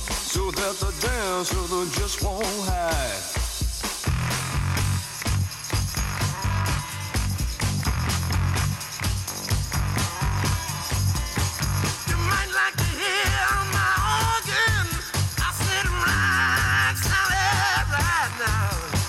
so that the dancer just won't hide. You might like to hear my organ. I said right, solid right now.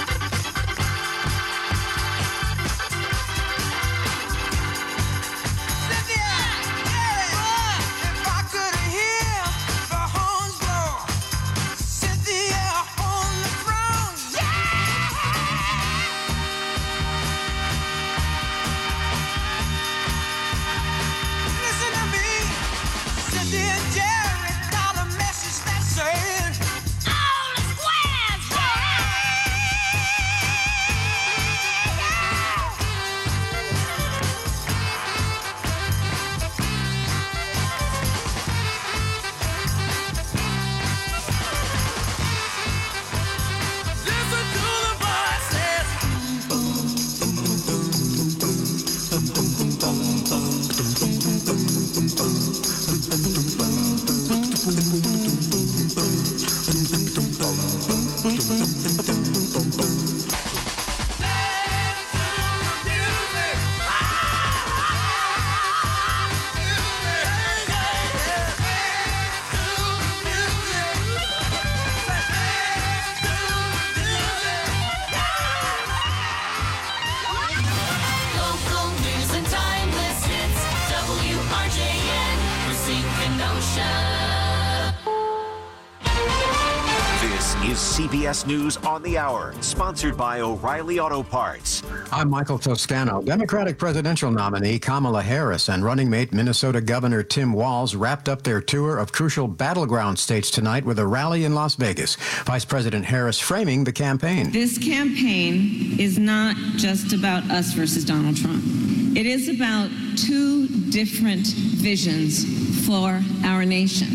CBS News on the Hour, sponsored by O'Reilly Auto Parts. I'm Michael Toscano. Democratic presidential nominee Kamala Harris and running mate Minnesota Governor Tim Walz wrapped up their tour of crucial battleground states tonight with a rally in Las Vegas. Vice President Harris framing the campaign. This campaign is not just about us versus Donald Trump. It is about two different visions for our nation.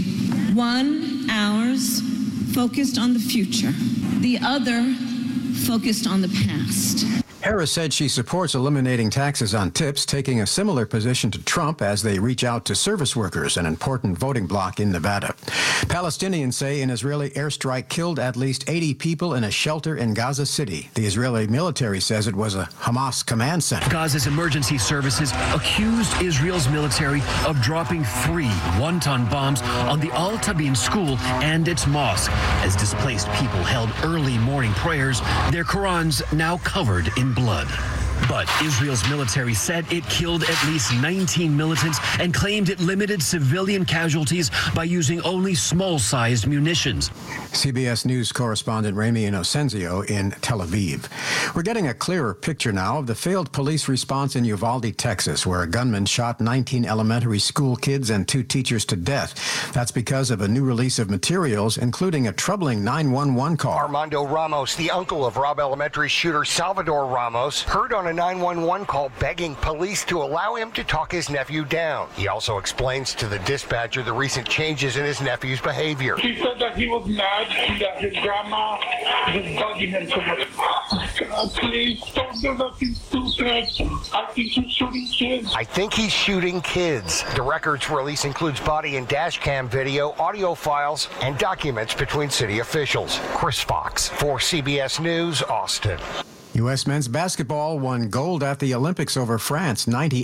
One, ours, focused on the future. The other, focused on the past. Harris said she supports eliminating taxes on tips, taking a similar position to Trump as they reach out to service workers, an important voting bloc in Nevada. Palestinians say an Israeli airstrike killed at least 80 people in a shelter in Gaza City. The Israeli military says it was a Hamas command center. Gaza's emergency services accused Israel's military of dropping 3 one-ton bombs on the Al Tabin school and its mosque. As displaced people held early morning prayers, their Qurans now covered in blood. But Israel's military said it killed at least 19 militants and claimed it limited civilian casualties by using only small-sized munitions. CBS News correspondent Ramy Inocenzio in Tel Aviv. We're getting a clearer picture now of the failed police response in Uvalde, Texas, where a gunman shot 19 elementary school kids and 2 teachers to death. That's because of a new release of materials, including a troubling 911 call. Armando Ramos, the uncle of Robb Elementary shooter Salvador Ramos, heard on a 911 call begging police to allow him to talk his nephew down. He also explains to the dispatcher the recent changes in his nephew's behavior. He said that he was mad that his grandma was bugging him so much. God, please don't do nothing stupid. I think he's shooting kids. I think he's shooting kids. The record's release includes body and dash cam video, audio files, and documents between city officials. Chris Fox for CBS News, Austin. U.S. men's basketball won gold at the Olympics over France,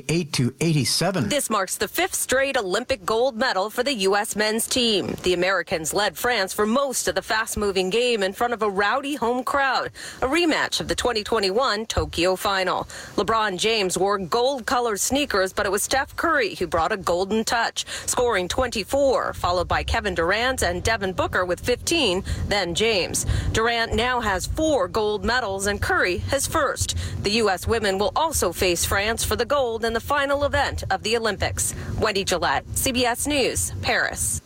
98-87. This marks the 5th straight Olympic gold medal for the U.S. men's team. The Americans led France for most of the fast-moving game in front of a rowdy home crowd, a rematch of the 2021 Tokyo final. LeBron James wore gold-colored sneakers, but it was Steph Curry who brought a golden touch, scoring 24, followed by Kevin Durant and Devin Booker with 15, then James. Durant now has 4 gold medals and Curry his first. The U.S. women will also face France for the gold in the final event of the Olympics. Wendy Gillette, CBS News, Paris.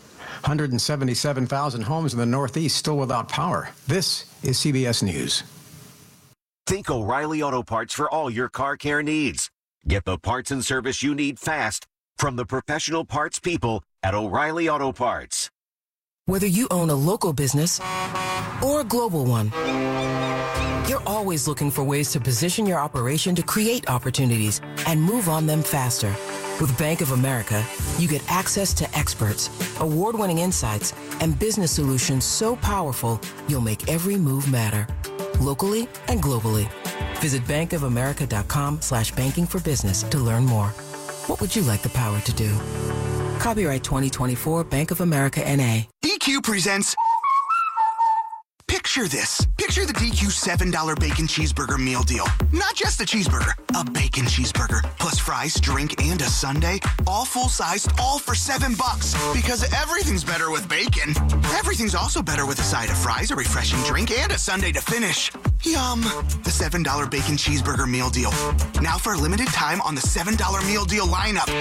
177,000 homes in the Northeast still without power. This is CBS News. Think O'Reilly Auto Parts for all your car care needs. Get the parts and service you need fast from the professional parts people at O'Reilly Auto Parts. Whether you own a local business or a global one, you're always looking for ways to position your operation to create opportunities and move on them faster. With Bank of America, you get access to experts, award-winning insights, and business solutions so powerful, you'll make every move matter, locally and globally. Visit bankofamerica.com/banking for business to learn more. What would you like the power to do? Copyright 2024 Bank of America N.A. DQ presents... Picture this. Picture the DQ $7 bacon cheeseburger meal deal. Not just a cheeseburger, a bacon cheeseburger. Plus fries, drink, and a sundae. All full-sized, all for $7. Because everything's better with bacon. Everything's also better with a side of fries, a refreshing drink, and a sundae to finish. Yum. The $7 bacon cheeseburger meal deal. Now for a limited time on the $7 meal deal lineup.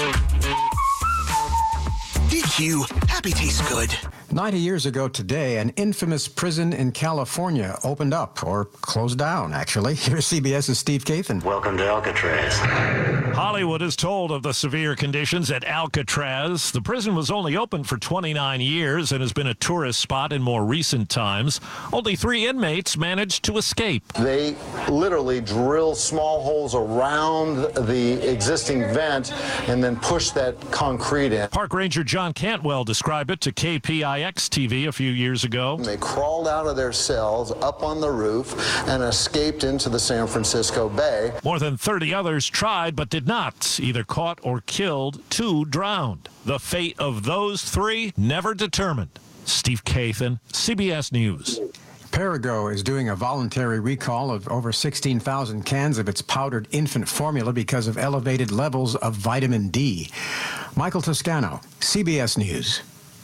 DQ. Happy tastes good. 90 years ago today, an infamous prison in California opened up, or closed down, actually. Here's CBS's Steve Kathan. Welcome to Alcatraz. Hollywood is told of the severe conditions at Alcatraz. The prison was only open for 29 years and has been a tourist spot in more recent times. Only 3 inmates managed to escape. They literally drill small holes around the existing vent and then push that concrete in. Park Ranger John Cantwell described it to KPIX TV a few years ago. They crawled out of their cells up on the roof and escaped into the San Francisco Bay. More than 30 others tried but did not, either caught or killed. 2 drowned. The fate of those 3 never determined. Steve Kathan, CBS News. Perrigo is doing a voluntary recall of over 16,000 cans of its powdered infant formula because of elevated levels of vitamin D. Michael Toscano, CBS News.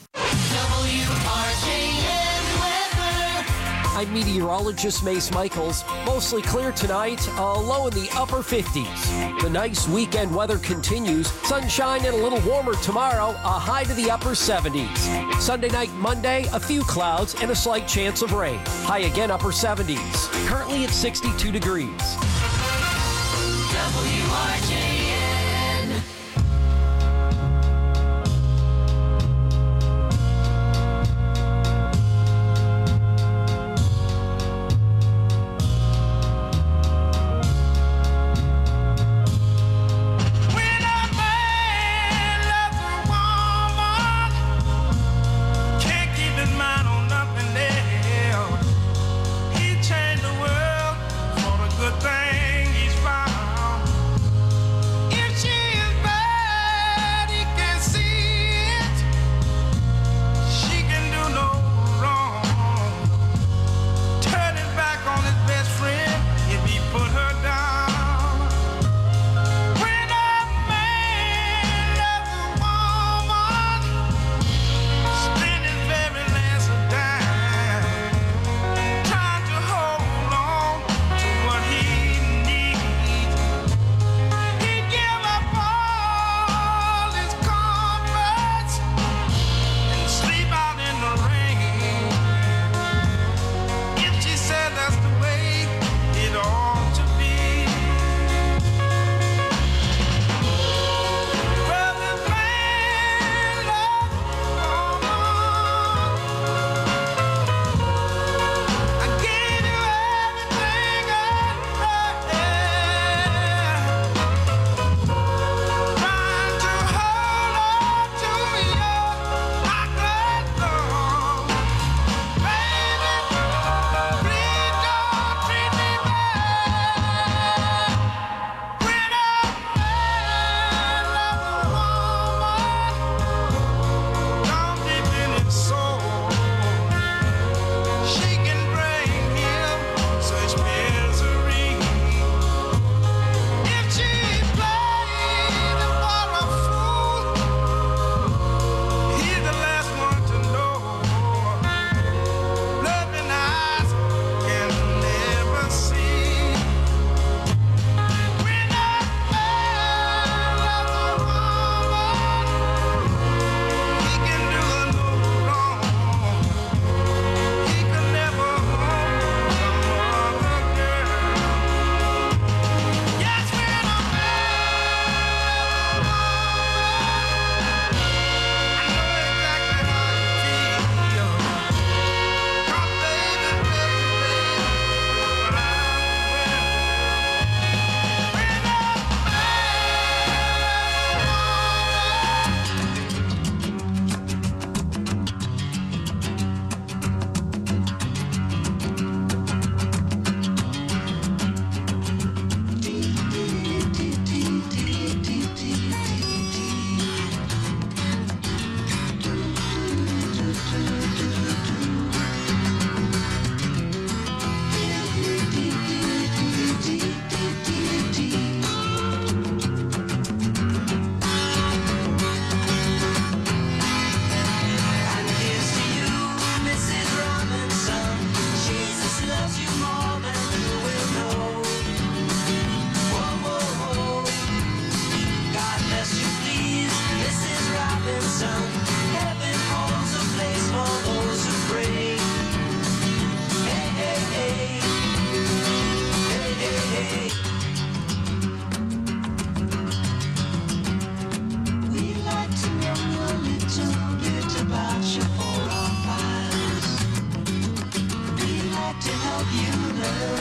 I'm meteorologist Mace Michaels. Mostly clear tonight, a low in the upper 50s. The nice weekend weather continues. Sunshine and a little warmer tomorrow, a high to the upper 70s. Sunday night, Monday, a few clouds and a slight chance of rain. High again, upper 70s. Currently at 62 degrees. WRJN.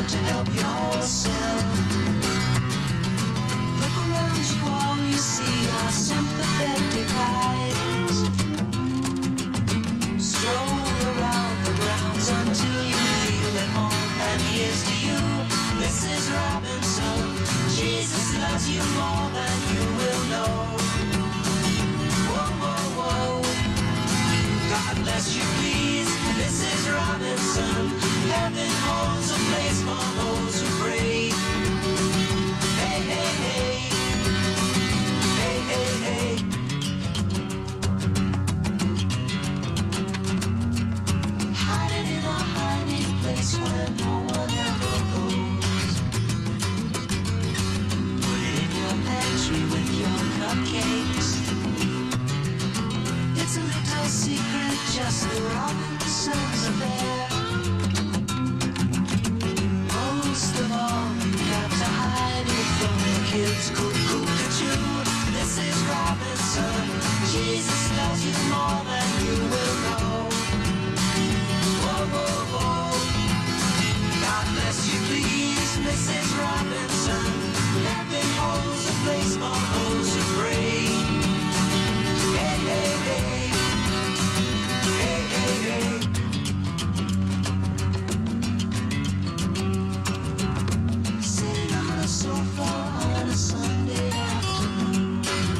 learn to help yourself. Look around you, all you see are sympathetic eyes. Stroll around the grounds until you feel at home. And here's to you, Mrs. Robinson. Jesus loves you more than you will know. Whoa, whoa, whoa. God bless you, please, Mrs. Robinson. Heaven holds a place for those who pray. Hey, hey, hey. Hey, hey, hey. Hiding in a hiding place where no one ever goes. Put it in your pantry with your cupcakes. It's a little secret, just the Robinsons are there. Most of all, you got to hide it from the kids. Cuckoo-cuckoo, Mrs. Robinson. Jesus loves you more than you will know. Whoa, whoa, whoa. God bless you, please, Mrs. Robinson. Heaven holds a place for those who pray. Hey, hey, hey. Hey, hey, hey. Sitting on a sofa on a Sunday afternoon,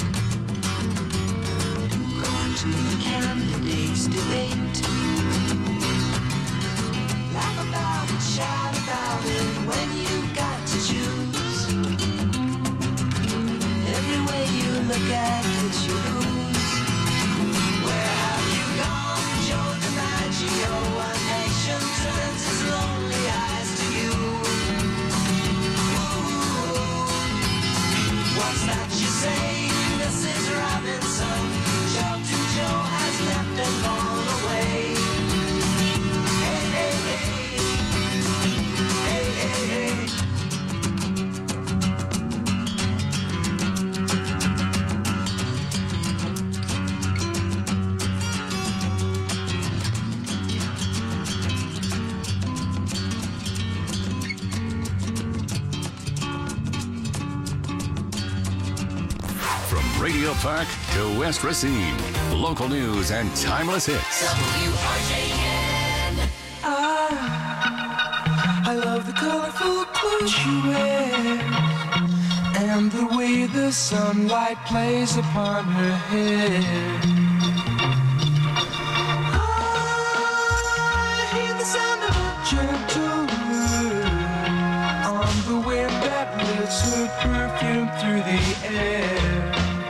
going to the candidates' debate. Laugh about it, shout about it when you got to choose. Every way you look at it, you lose. Where have you gone, Joe DiMaggio? A nation turns its lonely eyes to you. Ooh, what's that you say, Mrs. Robinson? Joe to Joe has left and gone away. Hey, hey, hey. Hey, hey, hey. From Radio Park to West Racine, local news and timeless hits. WRJN. I love the colorful clothes she wears and the way the sunlight plays upon her hair. I hear the sound of a gentle word on the wind that lifts her perfume through the air.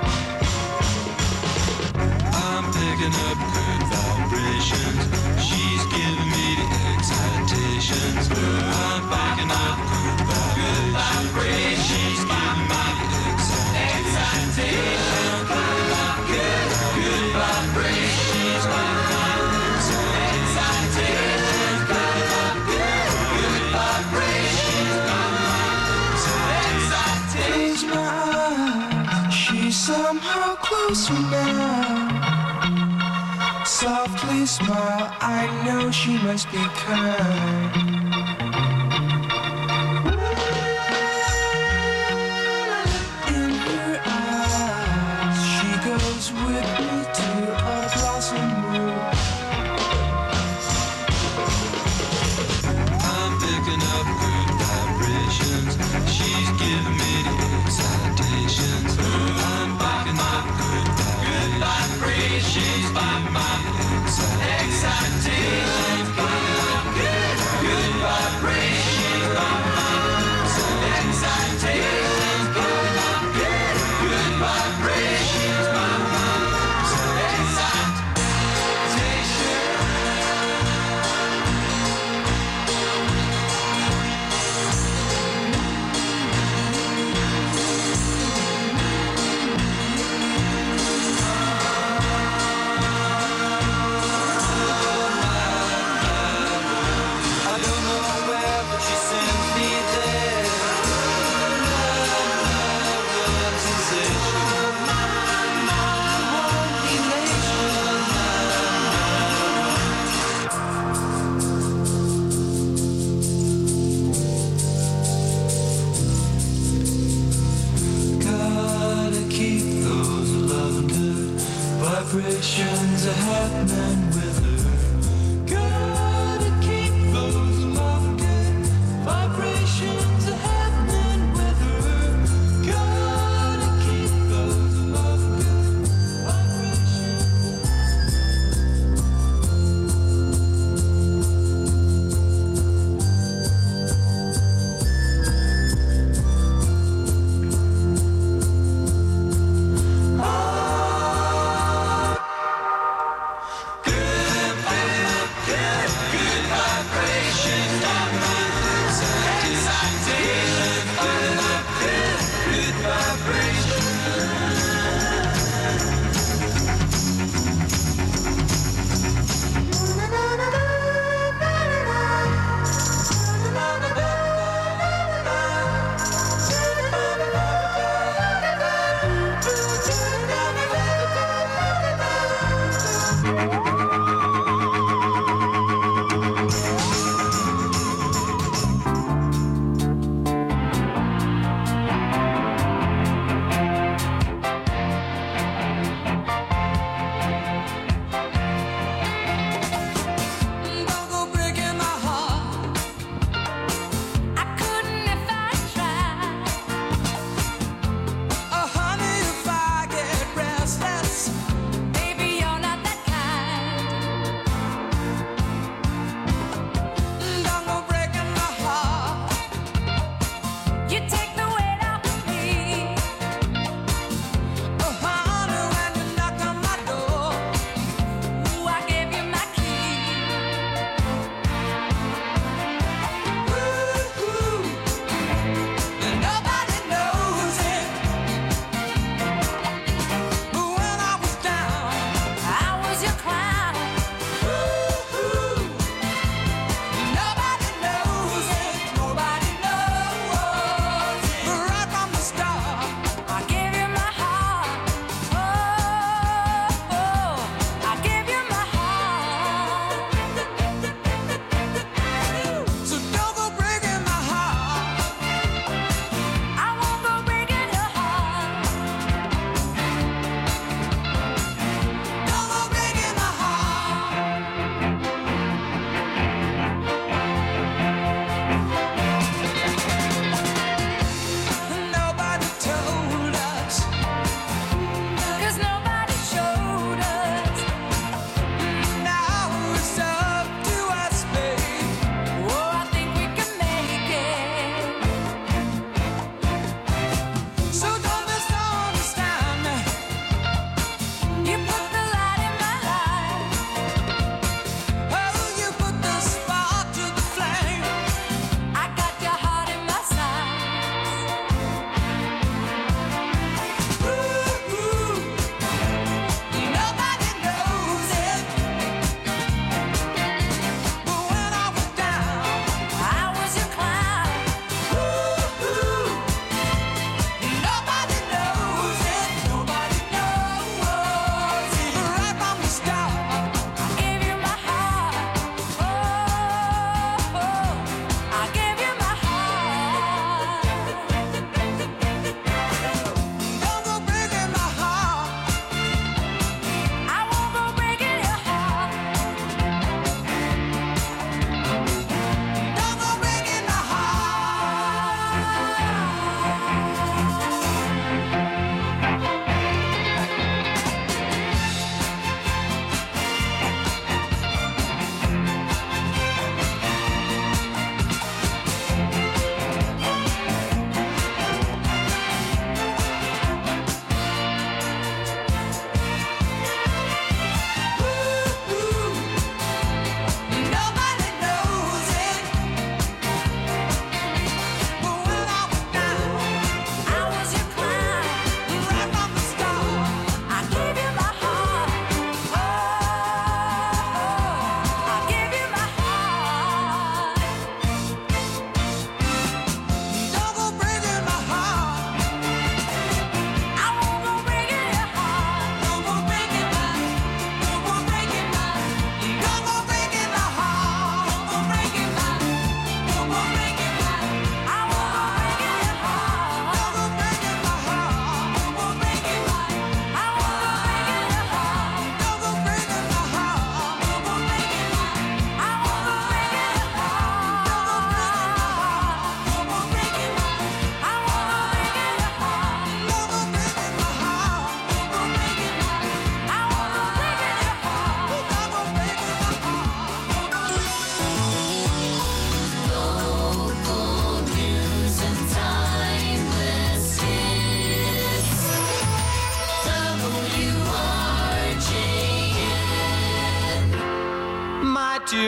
I'm picking up good vibrations. She's giving me the excitations. I'm picking up good vibrations. She's giving me the excitations. Good vibrations. She's giving me the excitations. Good vibrations. Close my eyes. She's somehow closer now. Softly smile, I know she must be kind. In her eyes, she goes with me to a blossom room. I'm picking up good vibrations. She's giving me the excitations. I'm picking up good vibrations. She's giving me the excitations. Good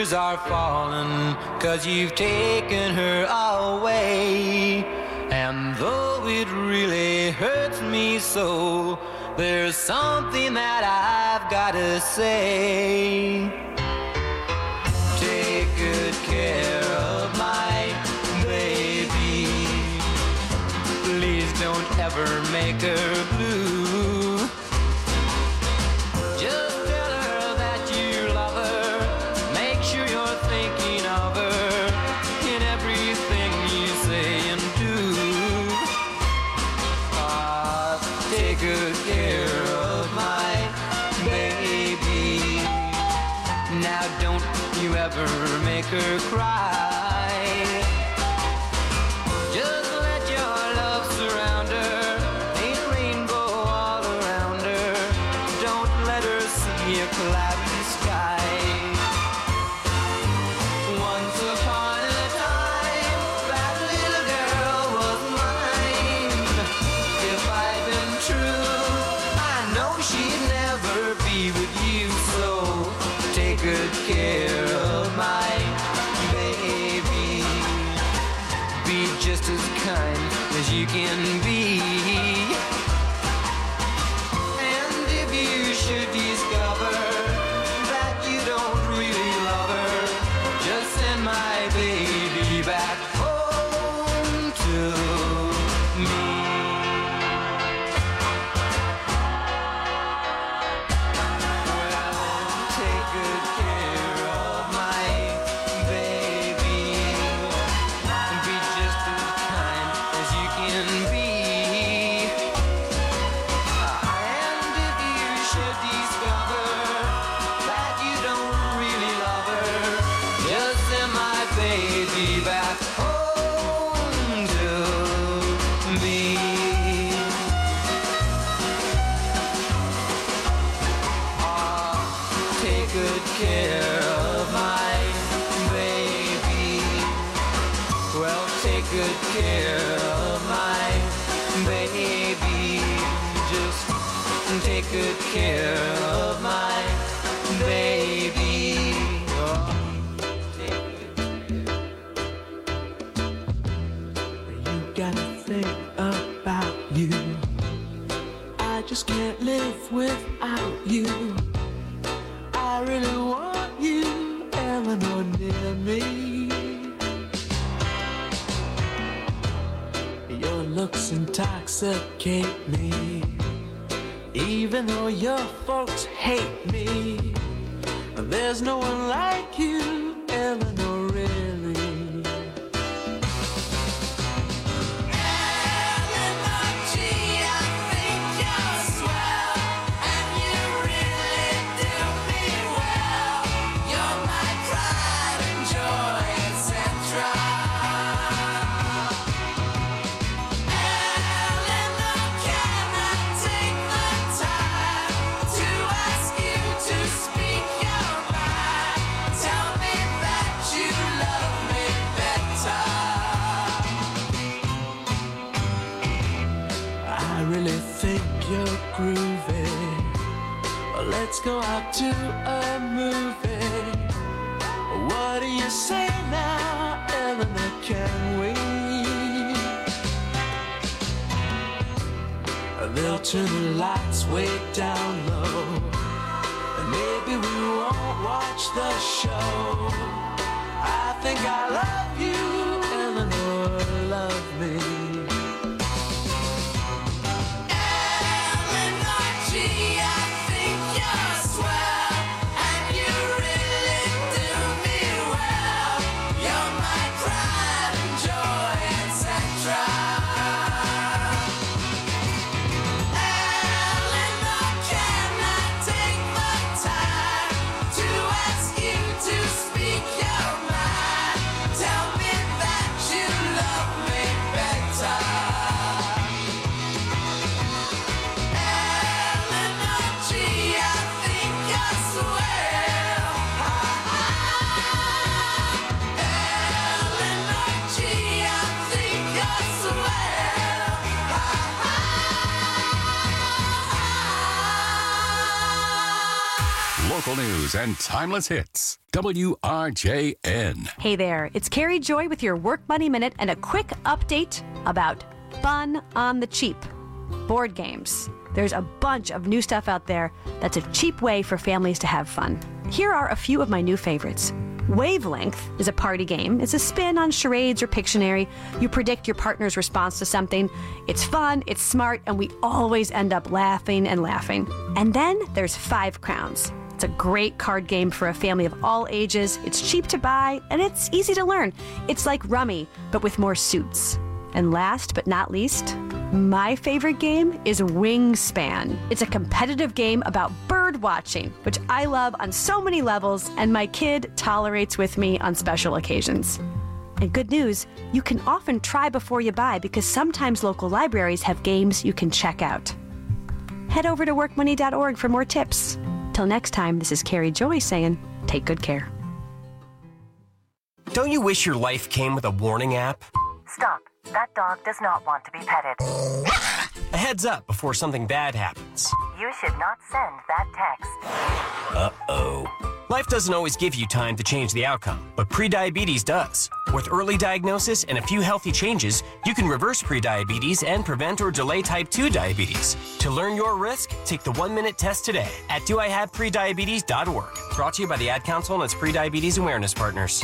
tears are falling, 'cause you've taken her away. And though it really hurts me so, there's something that I've gotta say. Take good care of my baby. Please don't ever make her blue. Just tell her that you love her. Make sure you're thinking of her in everything you say and do. Take good care of my baby. Now don't you ever make her cry. Just let your love surround her, paint a rainbow all around her. Don't let her see a cloudy sky. Once upon a time, that little girl was mine. If I'd been true, I know she'd never be with you. So take good care of my baby. Be just as kind as you can be. And if you should discover that you don't really love her, just send my baby back home to me. Take good care of my baby. Be just as kind as you can be. And if you should discover that you don't really love her, just send my baby back home to me. Take good care of my baby. Well, take good care of my baby. Just take good care of my baby. You gotta think about you. I just can't live without you. I really want you, Eleanor, near me. Your looks intoxicate me. Even though your folks hate me, there's no one like you, Eleanor, really. Eleanor, gee, I think you're swell, and you really do me well. You're my pride and joy, etc. Eleanor, can I take the time to ask you to speak your mind? Tell me that you love me better. I really think you're groovy. Let's go out to a movie. What do you say now, Eleanor, can we? They'll turn the lights way down low, and maybe we won't watch the show. I think I love you, Eleanor, love me. Eleanor, gee, I think you're swell, and you really do me well. You're my pride and joy, etc. Eleanor, can I take the time to ask you to speak your mind? Tell Local news and timeless hits. WRJN. Hey there, it's Carrie Joy with your Work Money Minute and a quick update about fun on the cheap. Board games. There's a bunch of new stuff out there that's a cheap way for families to have fun. Here are a few of my new favorites. Wavelength is a party game. It's a spin on charades or Pictionary. You predict your partner's response to something. It's fun, it's smart, and we always end up laughing and laughing. And then there's 5 Crowns. It's a great card game for a family of all ages. It's cheap to buy, and it's easy to learn. It's like Rummy, but with more suits. And last but not least, my favorite game is Wingspan. It's a competitive game about bird watching, which I love on so many levels, and my kid tolerates with me on special occasions. And good news, you can often try before you buy because sometimes local libraries have games you can check out. Head over to workmoney.org for more tips. Till next time, this is Carrie Joy saying, take good care. Don't you wish your life came with a warning app? Stop. That dog does not want to be petted. A heads up before something bad happens. You should not send that text. Uh-oh. Life doesn't always give you time to change the outcome, but prediabetes does. With early diagnosis and a few healthy changes, you can reverse prediabetes and prevent or delay type 2 diabetes. To learn your risk, take the 1-minute test today at doihaveprediabetes.org. Brought to you by the Ad Council and its prediabetes awareness partners.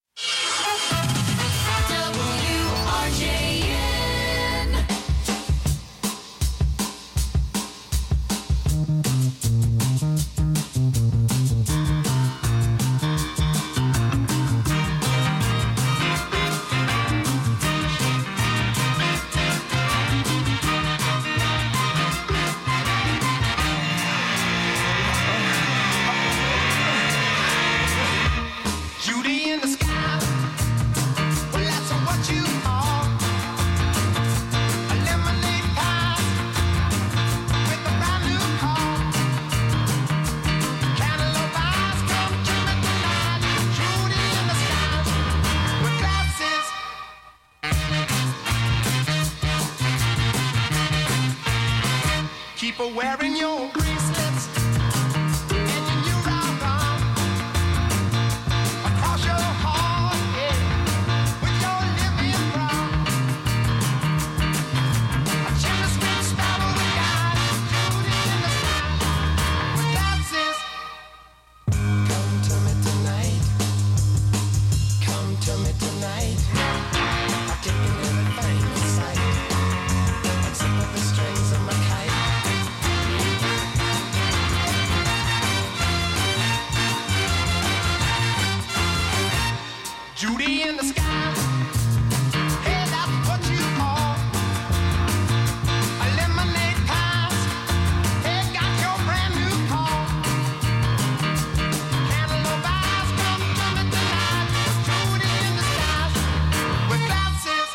Keep wearing your bracelets and your new round on across your heart, yeah, with your living brown. A chimney sweet sparrow the guy shooting in the sky with glasses. Come to me tonight. Come to me tonight. I'm taking everything in sight. I'm sick of the strings of my kite. Judy in the sky, hey, that's what you are. A lemonade pies, hey, got your brand new car. Cantaloupe eyes, come to me tonight. Judy in the skies, with glasses.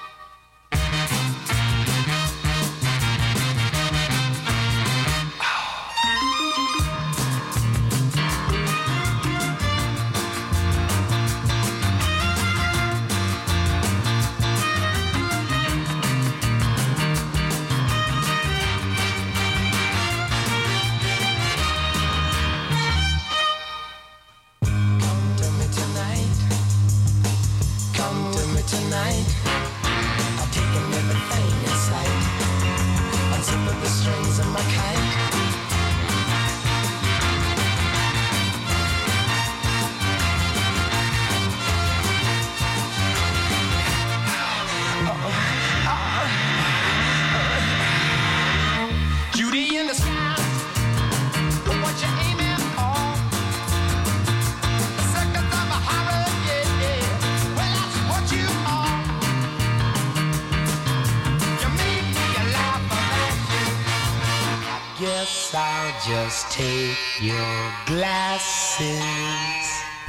Tonight, I'm taking everything in sight. Unzip the strings of my kite. Judy in the sky, what you aiming for? Seconds of a horror, yeah, yeah. Well, that's what you are. You make me laugh at you. Guess I'll just take your glasses.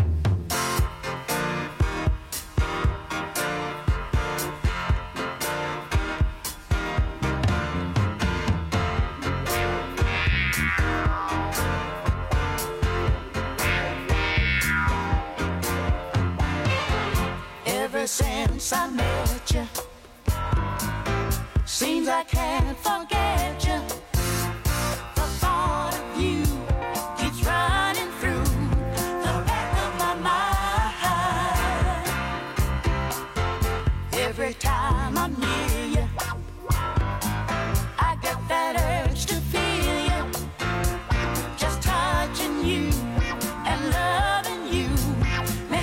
Ever since I met you, seems I can't forget you. The thought of you keeps running through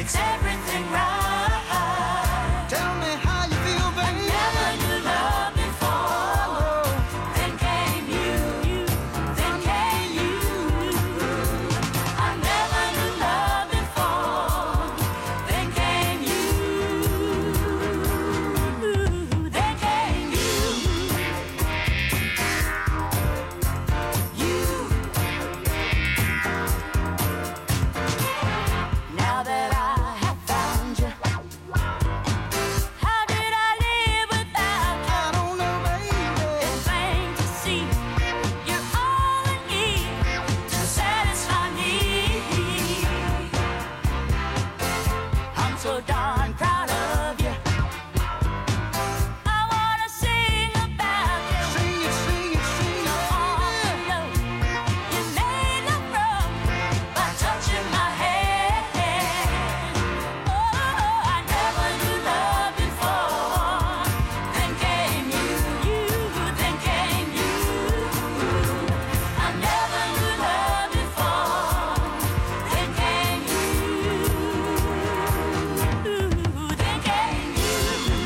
makes everything right. Tell me how you feel, baby. I never knew love before. Then came you. Then came you. I never knew love before. Then came you. Then came you. Now that I have found you, how did I live without you? I don't know, baby. It's plain to see you're all I need to satisfy me. I'm so darn proud of you. I wanna sing about you. Sing it, sing it, sing it. All know you made no wrong by touching my hand. Oh, I never knew love before. Then came you, then came you. I never knew love before. Then came you, then came you.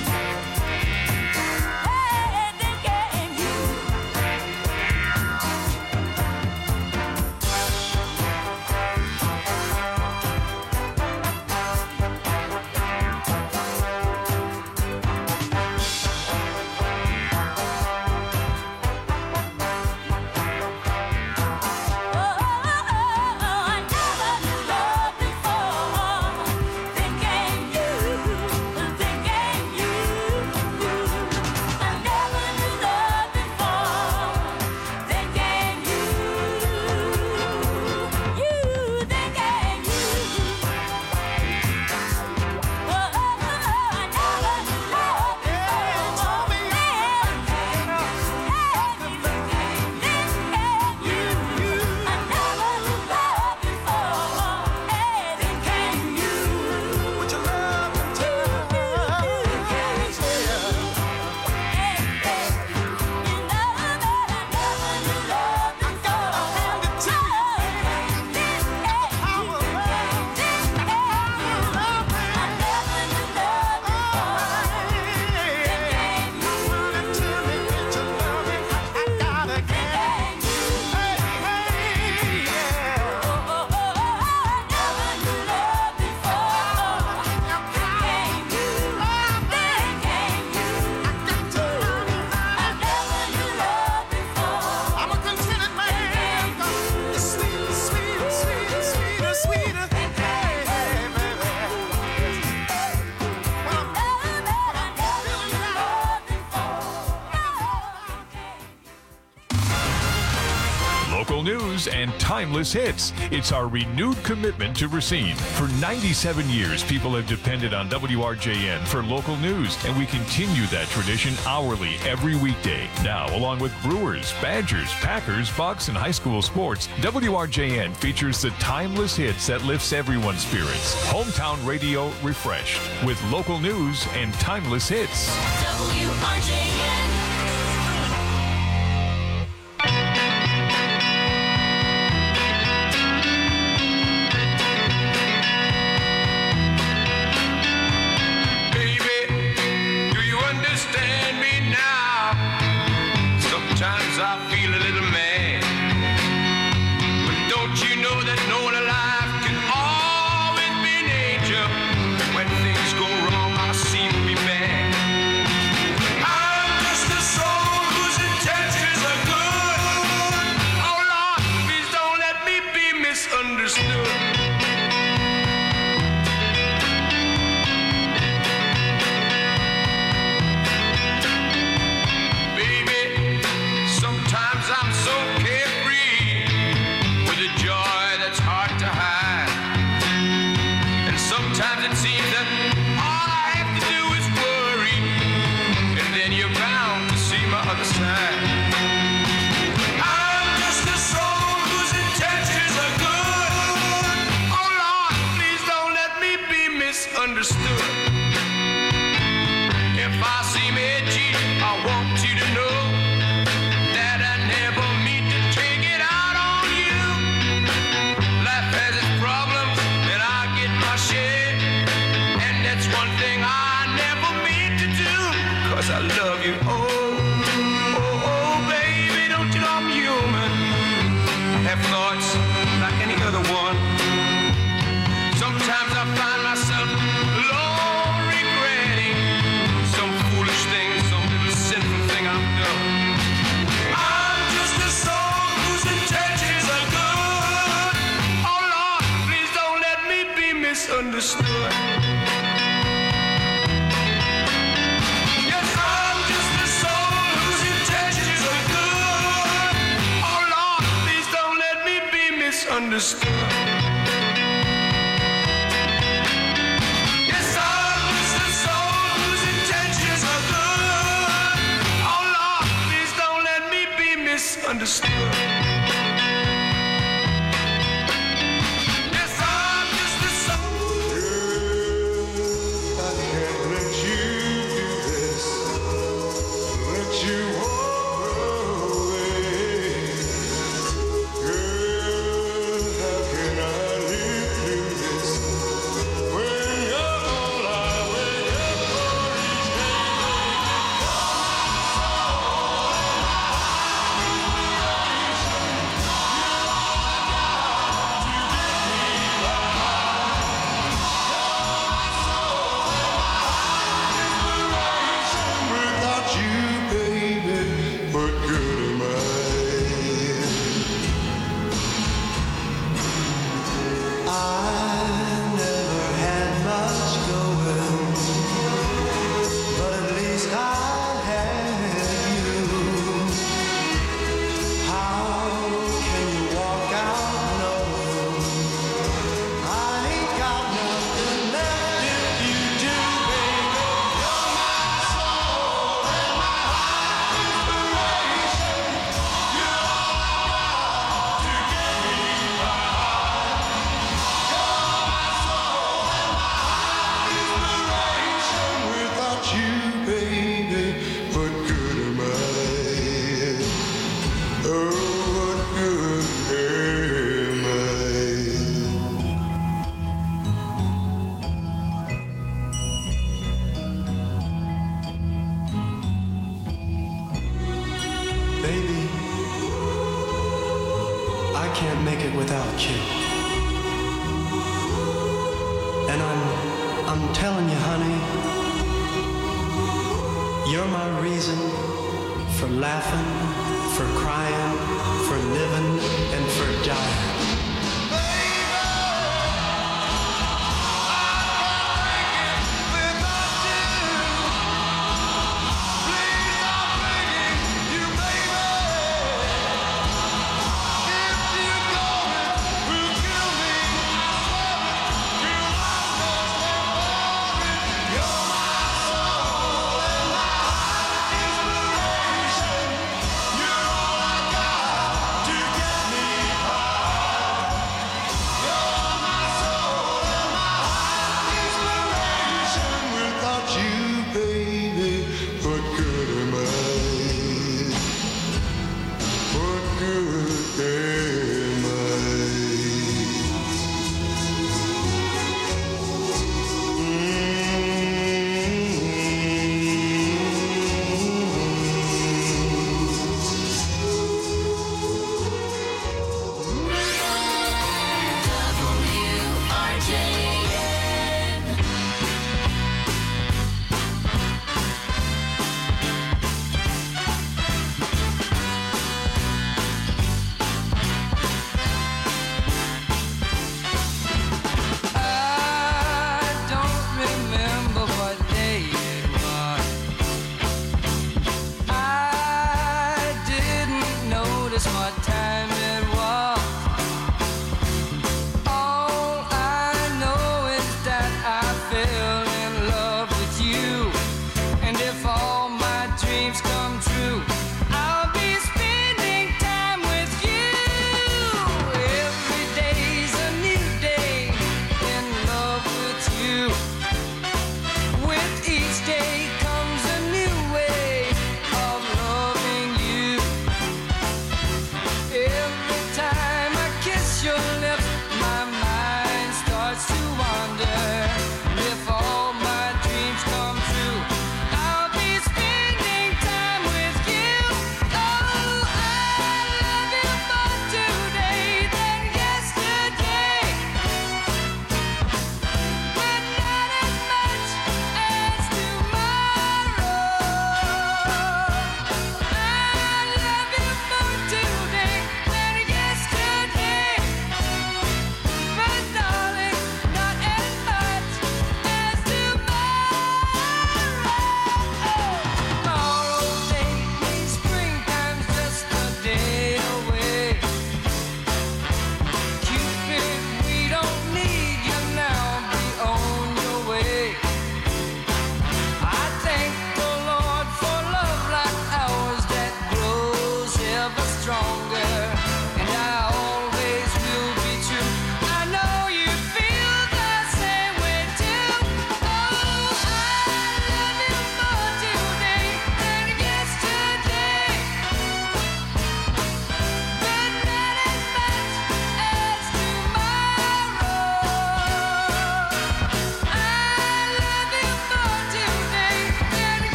Hey, then came you. I never knew love before. Then came you, then came you. I never knew love before. Then came you, then came you. I never knew love before. I'm a contented man. It's sweeter, sweeter, sweeter, sweeter, sweeter. Local news and timeless hits. It's our renewed commitment to Racine. For 97 years, people have depended on WRJN for local news, and we continue that tradition hourly every weekday. Now, along with Brewers, Badgers, Packers, Bucks, and high school sports, WRJN features the timeless hits that lifts everyone's spirits. Hometown radio refreshed with local news and timeless hits. WRJN. Baby, do you understand me now? Sometimes I feel a little mad, but don't you know that no one alive can always be an angel? When things go wrong, I seem to be bad. I'm just a soul whose intentions are good. Oh Lord, please don't let me be misunderstood. Baby, sometimes I'm so carefree with a joy that's hard to hide. And sometimes it seems that all I have to do is worry, and then you're bound to see my other side. I'm just a soul whose intentions are good. Oh Lord, please don't let me be misunderstood. If I seem edgy, I want you to know that I never mean to take it out on you. Life has its problems, and I get my share. misunderstood. Yes, I'm just a soul whose intentions are good. Oh Lord, please don't let me be misunderstood. Yes, I'm just a soul. I can't let you do this. Let you walk away. Girl, how can I live through this when you're all I wake up for each without you, baby, what good am I? I never had much going, but at least I had you. How can you walk out knowing I ain't got nothing left if you do, baby? You're my soul and my inspiration. You're all I got to get me by. You're my soul and my inspiration. Without you, baby, what good am I? Oh, what good am I? Baby, I can't make it without you. And I'm telling you, honey, you're my reason for laughing, for crying, for living, and for dying. You're all I got to get me by.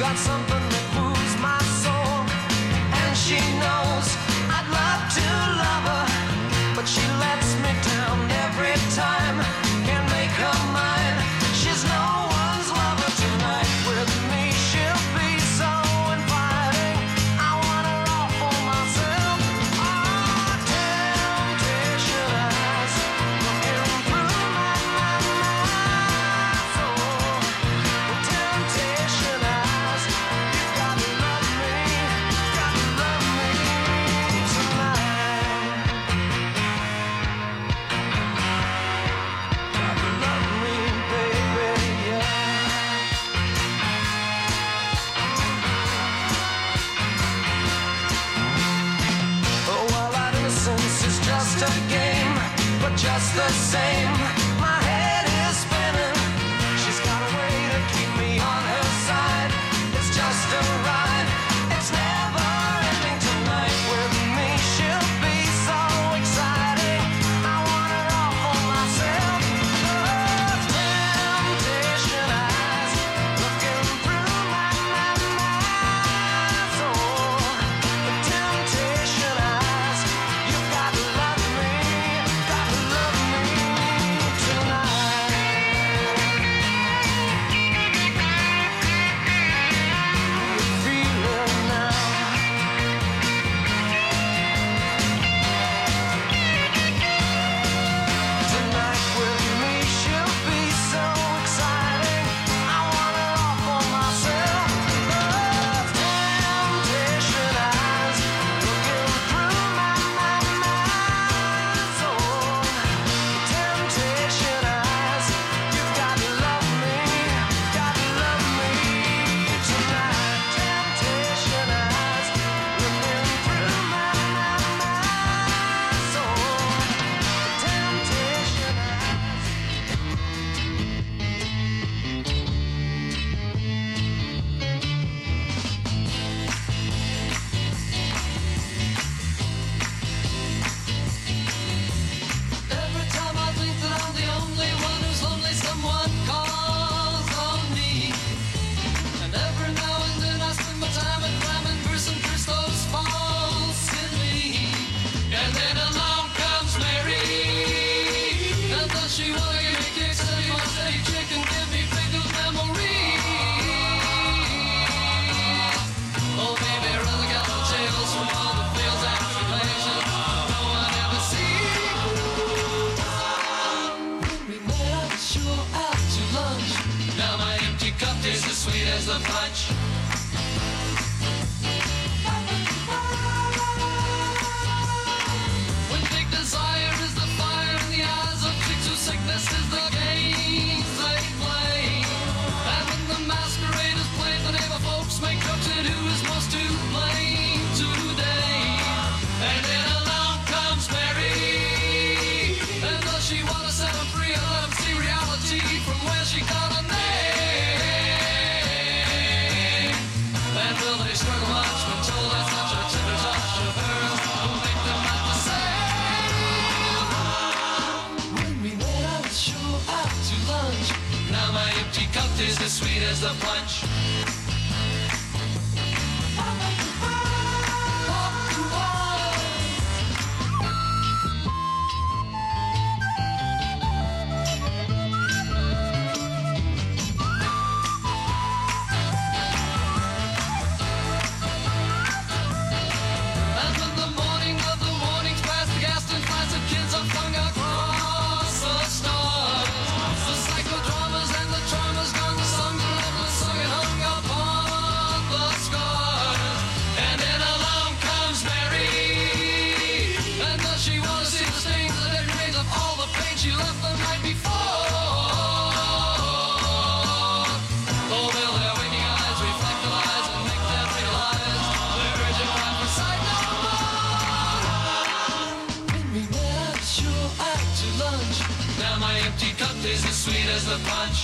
got something that moves my soul. And she knows I'd love to love her, but she lets me down every time. Can't make her mine. She's no one's lover tonight. With me she'll be so inviting. I want her all for myself. Oh, temptation eyes looking through my soul. Temptation eyes, you gotta love me tonight. Gotta love me, baby, yeah. Oh, well, our innocence is just a game, but just the same, my head is spinning. She's got a way to keep me on her side. It's just a ride. It's never ending tonight. With me she'll be so exciting. I want her all for myself. Oh, temptation eyes looking through my soul. The temptation eyes, you gotta love me tonight. You feel it now. Tonight with me she'll be so exciting. I want her all for myself. Oh, temptation eyes looking through my soul. Temptation eyes, you gotta love me tonight. Temptation eyes looking through my soul. Temptation Every time I think that I'm the only one who's lonely, someone calls on me. And every now and then I spend my time at climbing verse and Christos falls in me. And then along comes Mary. And does she wanna give me kicks? Tell you one steady chick and give me pickles memories. Oh baby, run the gallop tails from all the fields and tribulations no one ever sees. When we met, I was sure out to lunch. Now my empty cup tastes as sweet as the punch. When big desire is the fire in the eyes of chicks whose sickness is the games they play. And when the masquerade is played, the neighbor folks make jokes at who is most to blame today. And then along comes Mary. And does she want to set him free and let him see reality from where she got a name? And will they struggle much when told it's such a tender touch of hers will make them not the same? When we met, I was sure out to lunch. Now my empty cup tastes as sweet as the punch. And when the morning of the mornings past the gas and flights of kids are flung across the stars, the psychodramas and the traumas gone, the songs are never sung and hung upon the scars. And then along comes Mary. And does she want to see the stains, the dead remains of all the pain she left the night before? Oh, will their waking eyes reflect the lies and make them realize their urgent cry for sight no more? When we met, I was sure out to lunch. Now my empty cup tastes as sweet as the punch.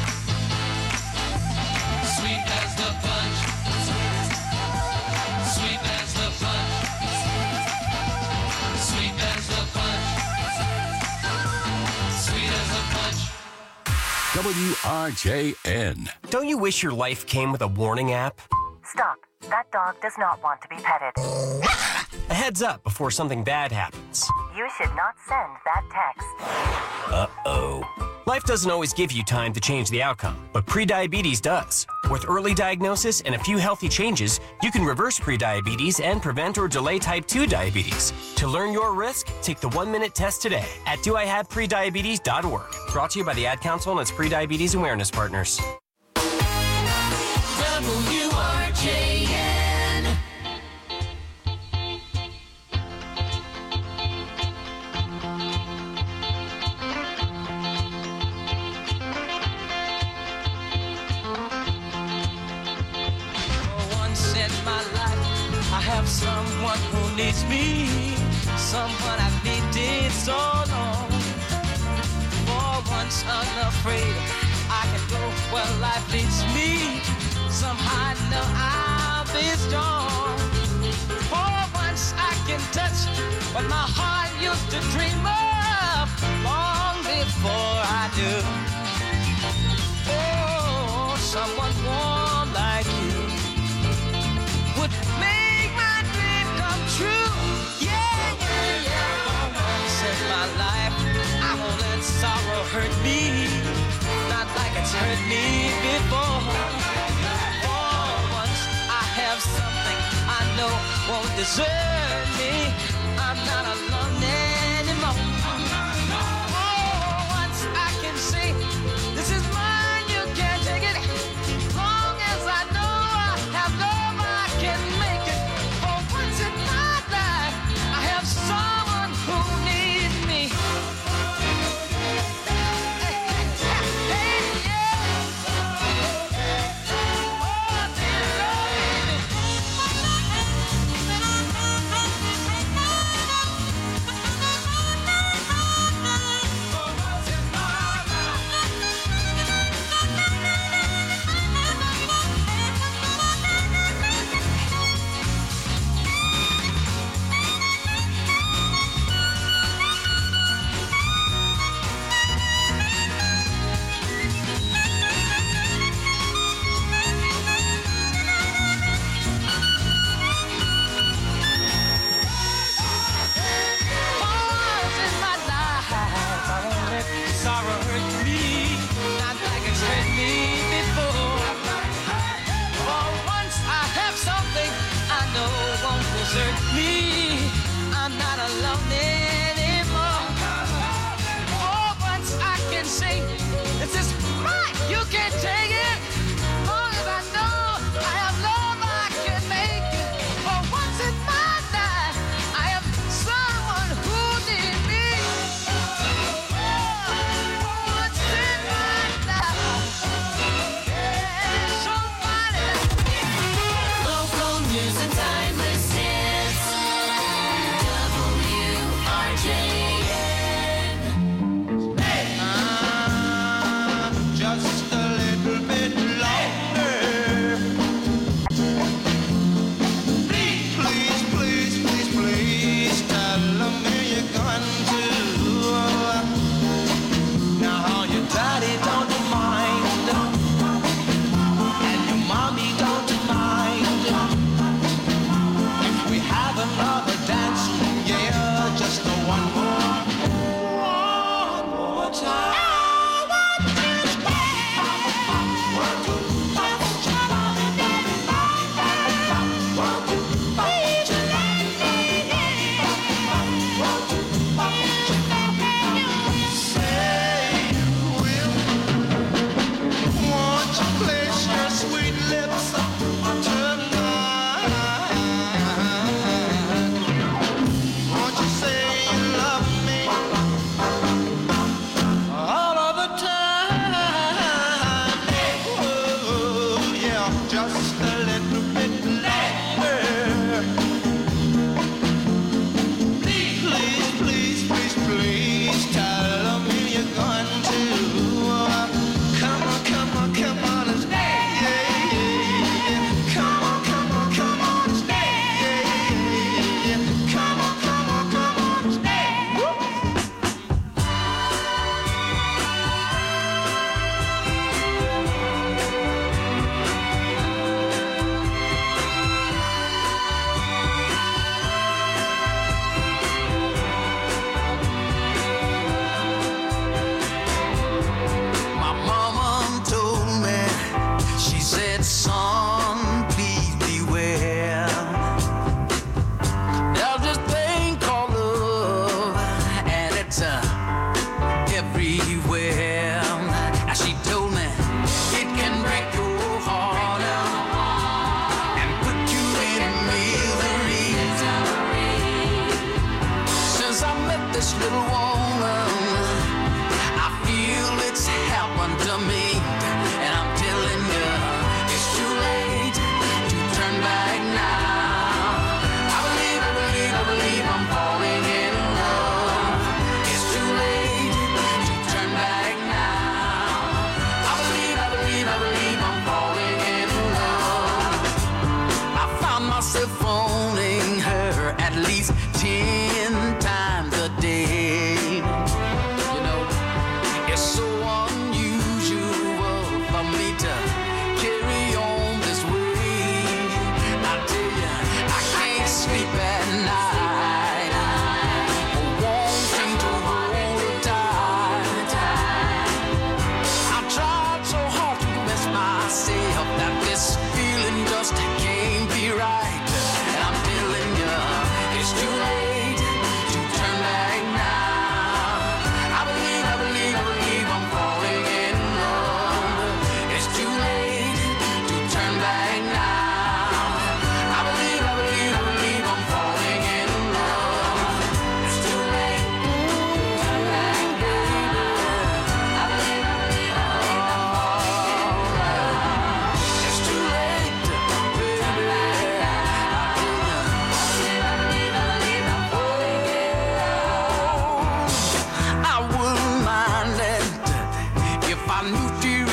Sweet as the punch. Sweet as the punch. Sweet as the punch. Sweet as the punch. WRJN. Don't you wish your life came with a warning app? Stop. That dog does not want to be petted. A heads up before something bad happens. You should not send that text. Uh-oh. Life doesn't always give you time to change the outcome, but prediabetes does. With early diagnosis and a few healthy changes, you can reverse prediabetes and prevent or delay type 2 diabetes. To learn your risk, take the 1-minute test today at doihaveprediabetes.org. Brought to you by the Ad Council and its prediabetes awareness partners. WRJN. Once in my life, I have someone who needs me, someone I've needed so long. For once unafraid, I can go where life leads me. Somehow I know I'll be strong. For once I can touch what my heart used to dream of long before I do. Oh, someone warm like you would make my dream come true. Yeah, yeah, yeah. For once in my life, I won't let sorrow hurt me, not like it's hurt me before. Something I know won't desert me. I'm not alone anymore. Oh, once I can say, this is mine, you can't take it. Long as I know I have love, I can make it. For once in my life, I have someone who needs me. Local news and timeless hits. to me, and I'm telling you, it's too late to turn back now. I believe I'm falling in love. It's too late to turn back now. I believe I'm falling in love. I found myself phoning her at least 10 times a day. You know, it's so unusual for me to carry on this way. I tell you, I can't sleep at night, wanting to hold her tight. I tried so hard to convince myself that this feeling just can't be right. And I'm telling you, it's too late to turn back now. I believe I'm falling in love. It's too late to turn back now. I believe I'm falling in love. It's too late to turn back, baby. I believe it's too late, I wouldn't mind it if I knew she